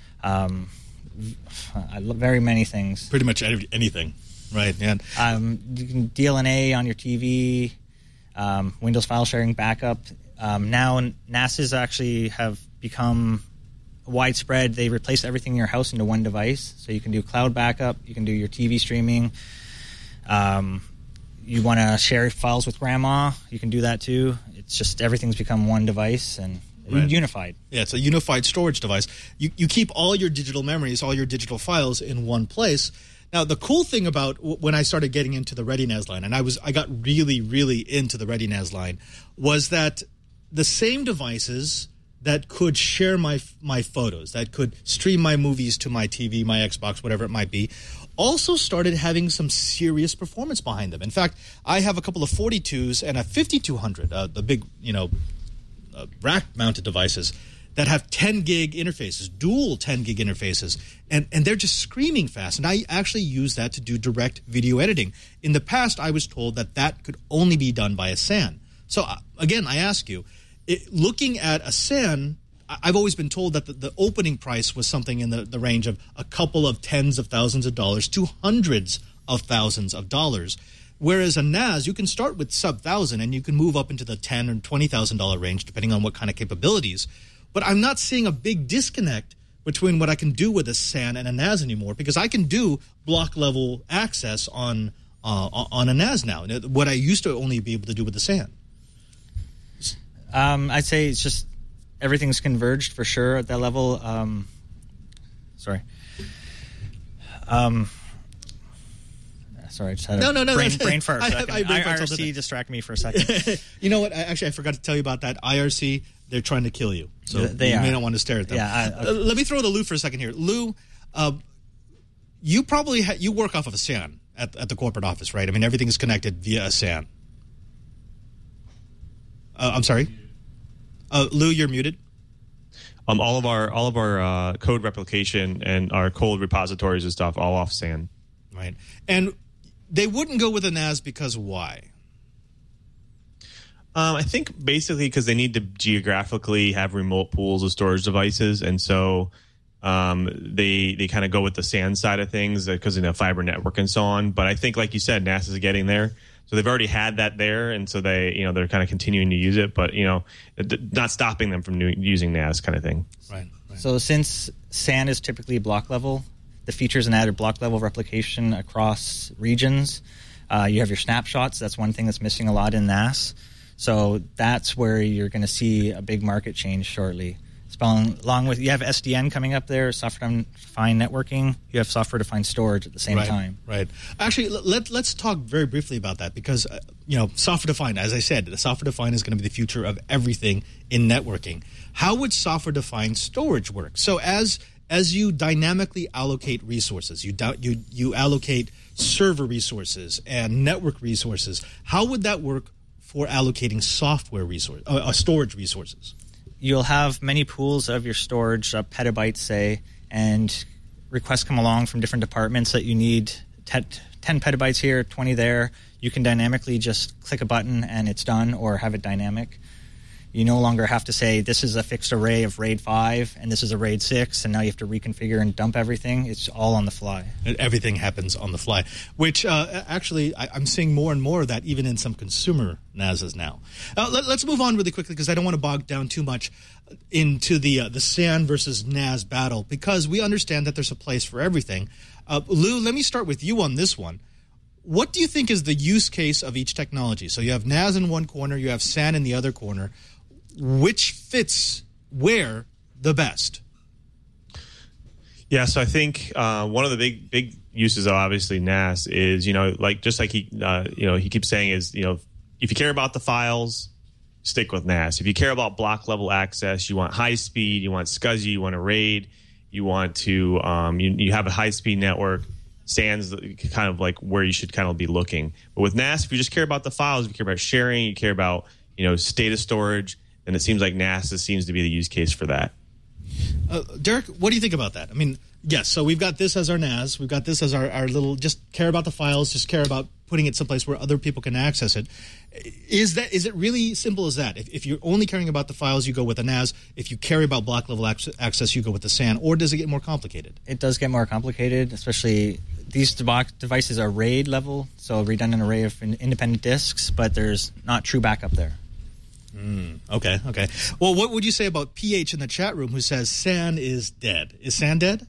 very many things. Pretty much anything, right? Yeah. You can DLNA on your TV, Windows file sharing backup. Now NASs actually have become widespread. They replace everything in your house into one device. So you can do cloud backup, you can do your TV streaming. You want to share files with grandma, you can do that too. It's just everything's become one device and unified. Yeah, it's a unified storage device. You keep all your digital memories, all your digital files in one place. Now, the cool thing about when I started getting into the ReadyNAS line, and I got really, really into the ReadyNAS line, was that the same devices that could share my photos, that could stream my movies to my TV, my Xbox, whatever it might be, also started having some serious performance behind them. In fact, I have a couple of 42s and a 5200, the big, rack-mounted devices that have 10 gig interfaces, dual 10 gig interfaces, and they're just screaming fast. And I actually use that to do direct video editing. In the past, I was told that could only be done by a SAN. So, again, I ask you, looking at a SAN, I've always been told that the opening price was something in the range of a couple of tens of thousands of dollars to hundreds of thousands of dollars. Whereas a NAS, you can start with sub-$1,000 and you can move up into the $10,000 or $20,000 range depending on what kind of capabilities. But I'm not seeing a big disconnect between what I can do with a SAN and a NAS anymore, because I can do block-level access on a NAS now, what I used to only be able to do with the SAN. I'd say it's just everything's converged for sure at that level. Sorry, I just had a brain fart. IRC distracted me for a second. You know what? I forgot to tell you about that. IRC, they're trying to kill you. So you may not want to stare at them. Yeah, let me throw to Lou for a second here. Lou, you probably you work off of a SAN at the corporate office, right? I mean, everything is connected via a SAN. I'm sorry? Lou, you're muted. All of our code replication and our code repositories and stuff all off SAN. Right. And they wouldn't go with a NAS because why? I think basically because they need to geographically have remote pools of storage devices, and so they kind of go with the SAN side of things because fiber network and so on. But I think, like you said, NAS is getting there. So they've already had that there, and so they're kind of continuing to use it, but not stopping them from using NAS kind of thing. Right. So since SAN is typically block level, the features and added block level replication across regions. You have your snapshots. That's one thing that's missing a lot in NAS. So that's where you're going to see a big market change shortly. Along with, you have SDN coming up there, software-defined networking. You have software-defined storage at the same time. Right. Actually, let's talk very briefly about that because, software-defined, as I said, the software-defined is going to be the future of everything in networking. How would software-defined storage work? So as you dynamically allocate resources, you allocate server resources and network resources, how would that work for allocating storage resources? You'll have many pools of your storage, petabytes, say, and requests come along from different departments that you need 10 petabytes here, 20 there. You can dynamically just click a button and it's done, or have it dynamic. You no longer have to say, this is a fixed array of RAID 5 and this is a RAID 6, and now you have to reconfigure and dump everything. It's all on the fly. Everything happens on the fly, which actually I'm seeing more and more of that even in some consumer NASs now. Let's move on really quickly because I don't want to bog down too much into the SAN versus NAS battle, because we understand that there's a place for everything. Lou, let me start with you on this one. What do you think is the use case of each technology? So you have NAS in one corner, you have SAN in the other corner. Which fits where the best? Yeah, so I think one of the big uses of obviously NAS is, just like he keeps saying is, if you care about the files, stick with NAS. If you care about block level access, you want high speed, you want SCSI, you want a RAID, you want to you have a high speed network. SAN's kind of like where you should kind of be looking. But with NAS, if you just care about the files, if you care about sharing, you care about state of storage, then it seems like NAS seems to be the use case for that. Derek, what do you think about that? I mean, yes, so we've got this as our NAS. We've got this as our little, just care about the files, just care about putting it someplace where other people can access it. Is it really simple as that? If you're only caring about the files, you go with a NAS. If you care about block level access, you go with the SAN. Or does it get more complicated? It does get more complicated, especially these devices are RAID level, so redundant array of independent disks, but there's not true backup there. Okay. Well, what would you say about PH in the chat room who says SAN is dead? Is SAN dead?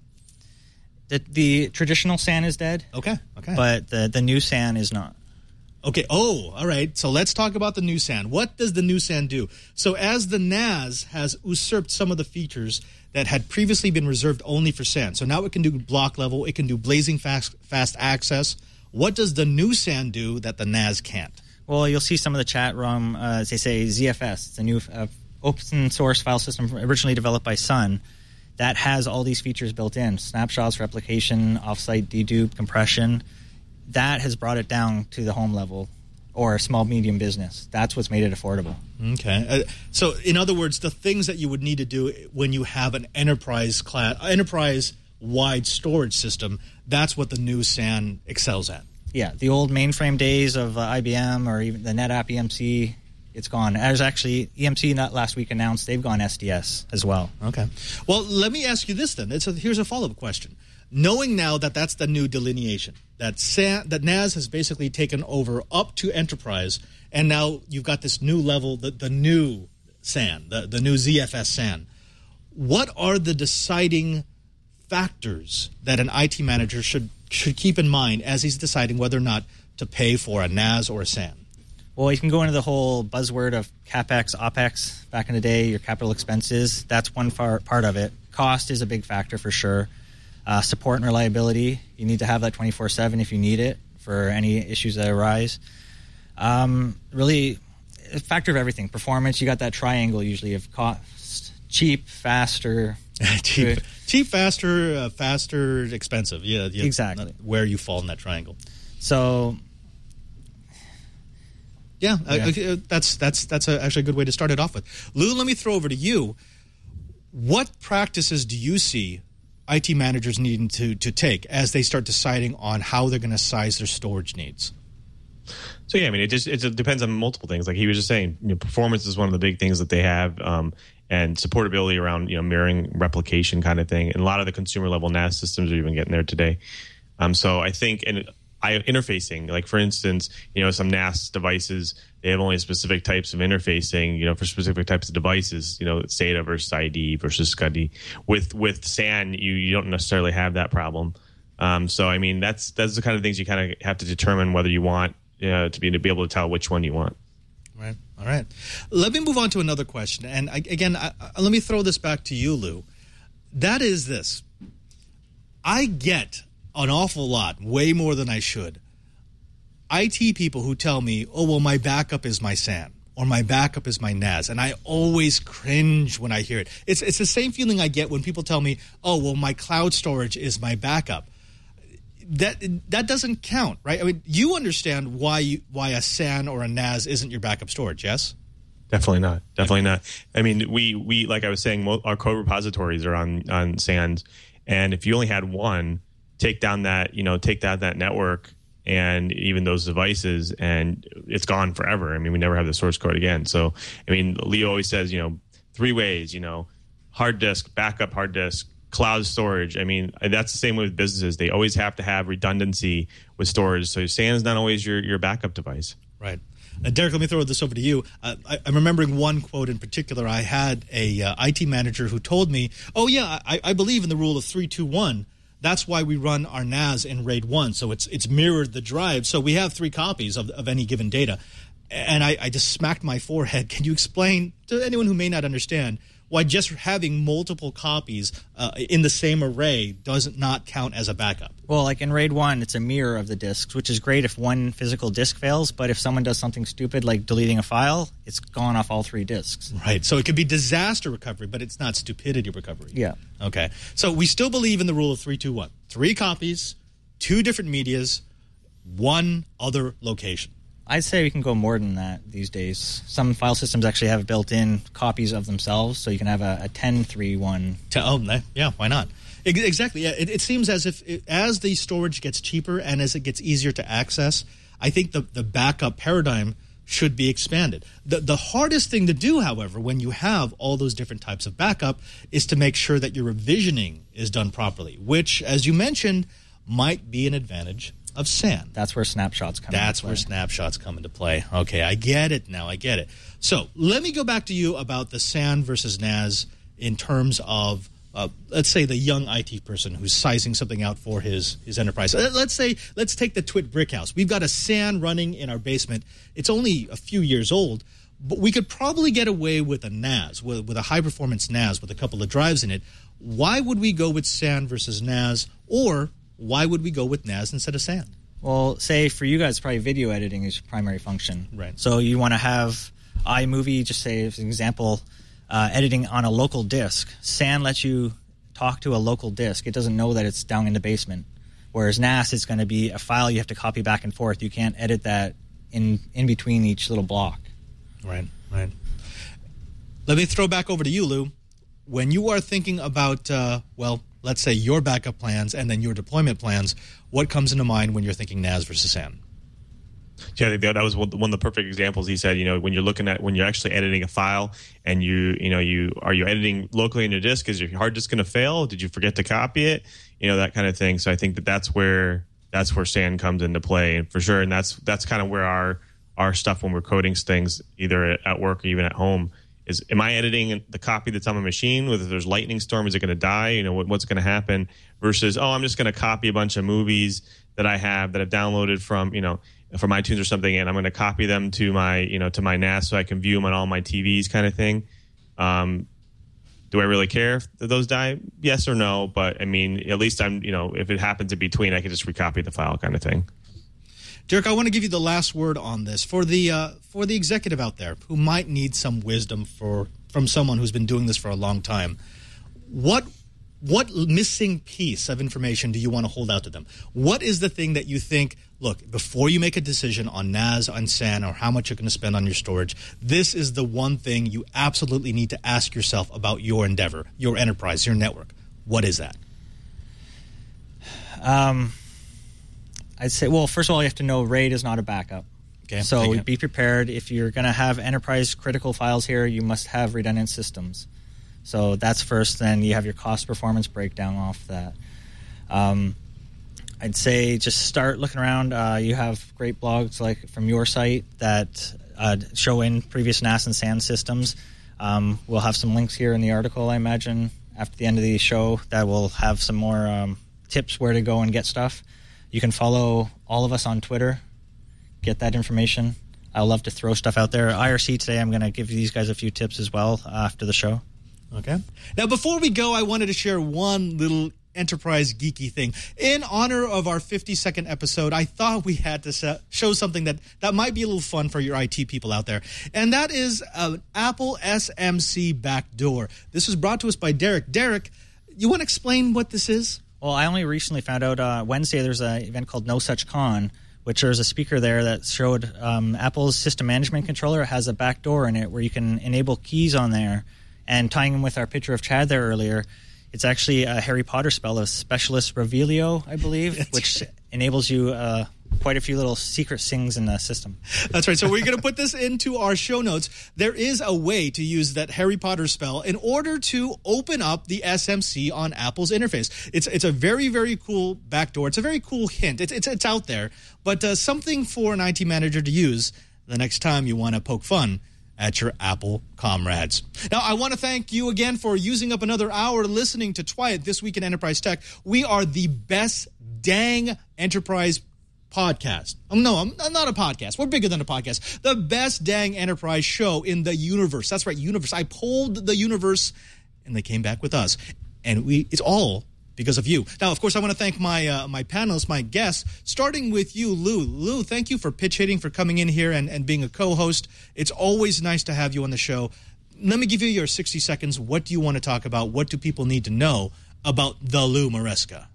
The traditional SAN is dead. Okay. But the new SAN is not. Okay. Oh, all right. So let's talk about the new SAN. What does the new SAN do? So as the NAS has usurped some of the features that had previously been reserved only for SAN, so now it can do block level, it can do blazing fast access. What does the new SAN do that the NAS can't? Well, you'll see some of the chat room, they say ZFS. It's a new open source file system originally developed by Sun that has all these features built in. Snapshots, replication, offsite dedupe, compression. That has brought it down to the home level or small, medium business. That's what's made it affordable. Okay. So in other words, the things that you would need to do when you have an enterprise-wide storage system, that's what the new SAN excels at. Yeah, the old mainframe days of IBM or even the NetApp EMC, it's gone. There's actually EMC not last week announced they've gone SDS as well. Okay. Well, let me ask you this then. Here's a follow-up question. Knowing now that that's the new delineation, that NAS has basically taken over up to enterprise, and now you've got this new level, the new SAN, the new ZFS SAN. What are the deciding factors that an IT manager should keep in mind as he's deciding whether or not to pay for a NAS or a SAN? Well, you can go into the whole buzzword of CapEx, OpEx. Back in the day, your capital expenses, that's one part of it. Cost is a big factor for sure. Support and reliability, you need to have that 24/7 if you need it for any issues that arise. Really, a factor of everything. Performance, you got that triangle usually of cost, cheap, faster. Cheap, faster, expensive. Yeah, exactly. Where you fall in that triangle. So, yeah. That's actually a good way to start it off with. Lou, let me throw over to you. What practices do you see IT managers needing to take as they start deciding on how they're going to size their storage needs? So yeah, I mean, it depends on multiple things. Like he was just saying, performance is one of the big things that they have, and supportability around mirroring, replication kind of thing. And a lot of the consumer level NAS systems are even getting there today. So I think interfacing, like for instance, some NAS devices, they have only specific types of interfacing, for specific types of devices, SATA versus ID versus SCSI. With SAN, you don't necessarily have that problem. So I mean, that's the kind of things you kind of have to determine whether you want to be able to tell which one you want. Right. All right. Let me move on to another question. And again, let me throw this back to you, Lou. That is this. I get an awful lot, way more than I should, IT people who tell me, oh, well, my backup is my SAN or my backup is my NAS. And I always cringe when I hear it. It's the same feeling I get when people tell me, oh, well, my cloud storage is my backup. That doesn't count, right? I mean, you understand why a SAN or a NAS isn't your backup storage, yes? Definitely not. I mean, we like I was saying, our code repositories are on SANs, and if you only had one, take down that network and even those devices, and it's gone forever. I mean, we never have the source code again. So, I mean, Leo always says, 3 ways, hard disk, backup hard disk, cloud storage. I mean, that's the same way with businesses. They always have to have redundancy with storage. So SAN is not always your backup device. Right. Derek, let me throw this over to you. I'm remembering one quote in particular. I had a IT manager who told me, oh, yeah, I believe in the rule of 3-2-1. That's why we run our NAS in RAID 1. So it's mirrored the drive. So we have 3 copies of any given data. And I just smacked my forehead. Can you explain to anyone who may not understand why just having multiple copies in the same array does not count as a backup. Well, like in RAID 1, it's a mirror of the disks, which is great if one physical disk fails, but if someone does something stupid like deleting a file, it's gone off all 3 disks. Right. So it could be disaster recovery, but it's not stupidity recovery. Yeah. Okay. So we still believe in the rule of 3-2-1. 3 copies, 2 different medias, 1 other location. I'd say we can go more than that these days. Some file systems actually have built-in copies of themselves, so you can have a 10-3-1. Yeah, why not? Exactly. Yeah, it seems as if as the storage gets cheaper and as it gets easier to access, I think the backup paradigm should be expanded. The hardest thing to do, however, when you have all those different types of backup is to make sure that your revisioning is done properly, which, as you mentioned, might be an advantage of SAN. That's where snapshots come into play. That's where snapshots come into play. Okay, I get it now. I get it. So let me go back to you about the SAN versus NAS in terms of let's say the young IT person who's sizing something out for his enterprise. Let's take the Twit brick house. We've got a SAN running in our basement. It's only a few years old, but we could probably get away with a NAS, with a high-performance NAS with a couple of drives in it. Why would we go with SAN versus NAS, or why would we go with NAS instead of SAN? Well, say for you guys, probably video editing is your primary function. Right. So you want to have iMovie, just say as an example, editing on a local disk. SAN lets you talk to a local disk. It doesn't know that it's down in the basement. Whereas NAS is going to be a file you have to copy back and forth. You can't edit that in between each little block. Right. Let me throw back over to you, Lou. When you are thinking about, let's say your backup plans and then your deployment plans, what comes into mind when you're thinking NAS versus SAN? Yeah, I think that was one of the perfect examples. He said, when you're actually editing a file and are you editing locally on your disk? Is your hard disk going to fail? Did you forget to copy it? That kind of thing. So I think that's where SAN comes into play, and for sure. And that's kind of where our stuff when we're coding things, either at work or even at home, is, am I editing the copy that's on my machine? Whether there's lightning storm, is it going to die? What's going to happen? Versus, I'm just going to copy a bunch of movies that I have downloaded from iTunes or something, and I'm going to copy them to my NAS so I can view them on all my TVs, kind of thing. Do I really care if those die? Yes or no? But I mean, at least I'm, if it happens in between, I can just recopy the file, kind of thing. Dirk, I want to give you the last word on this for the executive out there who might need some wisdom from someone who's been doing this for a long time. What missing piece of information do you want to hold out to them? What is the thing that you think, look, before you make a decision on NAS, on SAN, or how much you're going to spend on your storage, this is the one thing you absolutely need to ask yourself about your endeavor, your enterprise, your network. What is that? I'd say, well, first of all, you have to know RAID is not a backup. Okay. So be prepared. If you're going to have enterprise critical files here, you must have redundant systems. So that's first. Then you have your cost performance breakdown off that. I'd say just start looking around. You have great blogs like from your site that show in previous NAS and SAN systems. We'll have some links here in the article, I imagine, after the end of the show that will have some more tips where to go and get stuff. You can follow all of us on Twitter. Get that information. I love to throw stuff out there. IRC today, I'm going to give these guys a few tips as well after the show. Okay. Now, before we go, I wanted to share one little enterprise geeky thing. In honor of our 52nd episode, I thought we had to show something that might be a little fun for your IT people out there, and that is an Apple SMC backdoor. This was brought to us by Derek. Derek, you want to explain what this is? Well, I only recently found out Wednesday there's an event called No Such Con, which there's a speaker there that showed Apple's system management controller has a backdoor in it where you can enable keys on there. And tying in with our picture of Chad there earlier, it's actually a Harry Potter spell, a Specialist Revelio, I believe, which enables you quite a few little secret things in the system. That's right. So we're going to put this into our show notes. There is a way to use that Harry Potter spell in order to open up the SMC on Apple's interface. It's a very, very cool backdoor. It's a very cool hint. It's out there, but something for an IT manager to use the next time you want to poke fun at your Apple comrades. Now, I want to thank you again for using up another hour listening to Twiat This Week in Enterprise Tech. We are the best dang enterprise podcast. No, I'm not a podcast. We're bigger than a podcast. The best dang enterprise show in the universe. That's right, universe. I polled the universe, and they came back with us. And it's all because of you. Now, of course, I want to thank my panelists, my guests, starting with you, Lou. Lou, thank you for pitch hitting, for coming in here and being a co-host. It's always nice to have you on the show. Let me give you your 60 seconds. What do you want to talk about? What do people need to know about the Lou Maresca?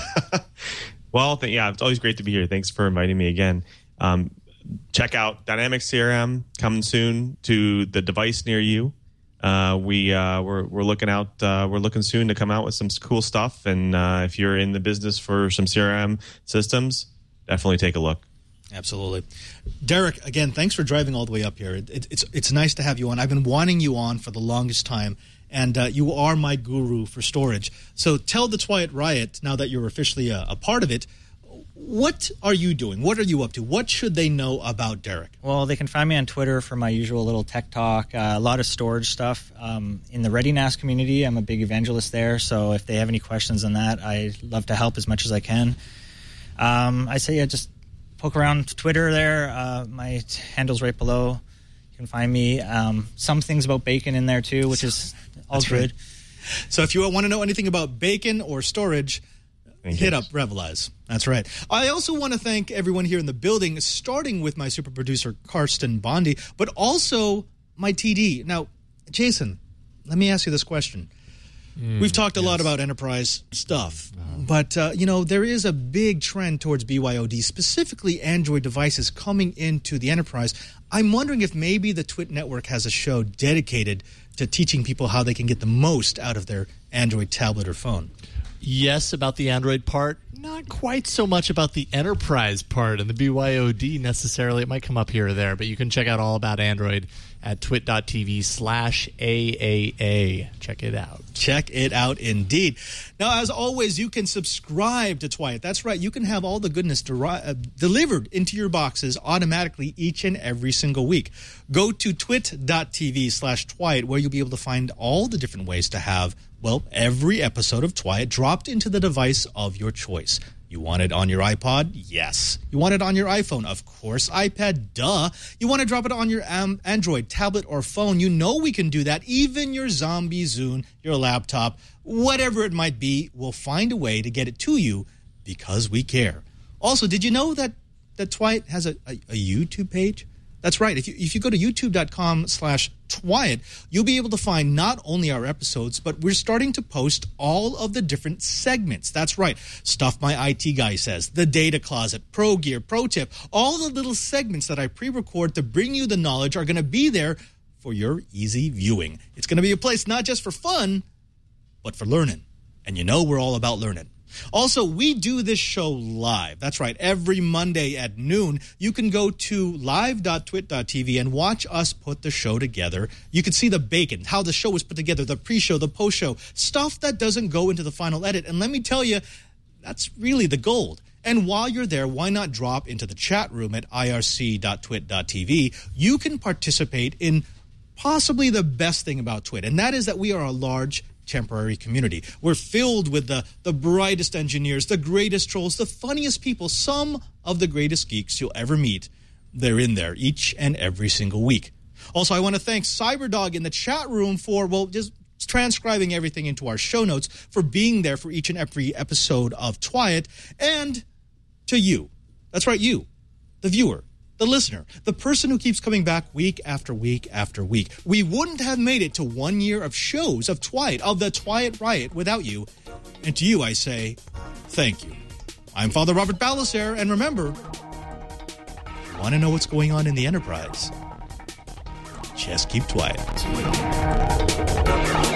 Well, it's always great to be here. Thanks for inviting me again. Check out Dynamics CRM coming soon to the device near you. We're looking soon to come out with some cool stuff. And if you're in the business for some CRM systems, definitely take a look. Absolutely. Derek, again, thanks for driving all the way up here. It's nice to have you on. I've been wanting you on for the longest time, and you are my guru for storage. So tell the Twiat Riot, now that you're officially a part of it, what are you doing? What are you up to? What should they know about Derek? Well, they can find me on Twitter for my usual little tech talk, a lot of storage stuff. In the ReadyNAS community, I'm a big evangelist there, so if they have any questions on that, I love to help as much as I can. I say just poke around Twitter there. My handle's right below. You can find me. Some things about bacon in there, too, which is all good. Right. So if you want to know anything about bacon or storage, hit up Revelize. That's right. I also want to thank everyone here in the building, starting with my super producer, Karsten Bondi, but also my TD. Now, Jason, let me ask you this question. We've talked a lot about enterprise stuff, but, there is a big trend towards BYOD, specifically Android devices coming into the enterprise. I'm wondering if maybe the Twit Network has a show dedicated to teaching people how they can get the most out of their Android tablet or phone. Yes, about the Android part. Not quite so much about the enterprise part and the BYOD necessarily. It might come up here or there, but you can check out all about Android at twit.tv/AAA. Check it out. Check it out indeed. Now, as always, you can subscribe to Twiat. That's right. You can have all the goodness delivered into your boxes automatically each and every single week. Go to twit.tv/Twiat, where you'll be able to find all the different ways to have, every episode of Twiat dropped into the device of your choice. You want it on your iPod? Yes. You want it on your iPhone? Of course. iPad? Duh. You want to drop it on your Android tablet or phone? You know we can do that. Even your Zombie Zune, your laptop, whatever it might be, we'll find a way to get it to you because we care. Also, did you know that Twiat has a YouTube page? That's right. If you go to youtube.com/Twiat, you'll be able to find not only our episodes, but we're starting to post all of the different segments. That's right. Stuff My IT Guy Says, The Data Closet, Pro Gear, Pro Tip, all the little segments that I pre-record to bring you the knowledge are going to be there for your easy viewing. It's going to be a place not just for fun, but for learning. And we're all about learning. Also, we do this show live. That's right. Every Monday at noon, you can go to live.twit.tv and watch us put the show together. You can see the bacon, how the show was put together, the pre-show, the post-show, stuff that doesn't go into the final edit. And let me tell you, that's really the gold. And while you're there, why not drop into the chat room at irc.twit.tv? You can participate in possibly the best thing about Twit, and that is that we are a large temporary community. We're filled with the brightest engineers, the greatest trolls, the funniest people, some of the greatest geeks you'll ever meet. They're in there each and every single week. Also, I want to thank Cyberdog in the chat room for, just transcribing everything into our show notes, for being there for each and every episode of Twiat, and to you. That's right, you, the viewer, the listener, the person who keeps coming back week after week after week. We wouldn't have made it to 1 year of shows of Twiat, of the Twiat Riot, without you. And to you, I say, thank you. I'm Father Robert Balacer, and remember, if you want to know what's going on in the Enterprise, just keep Twiat.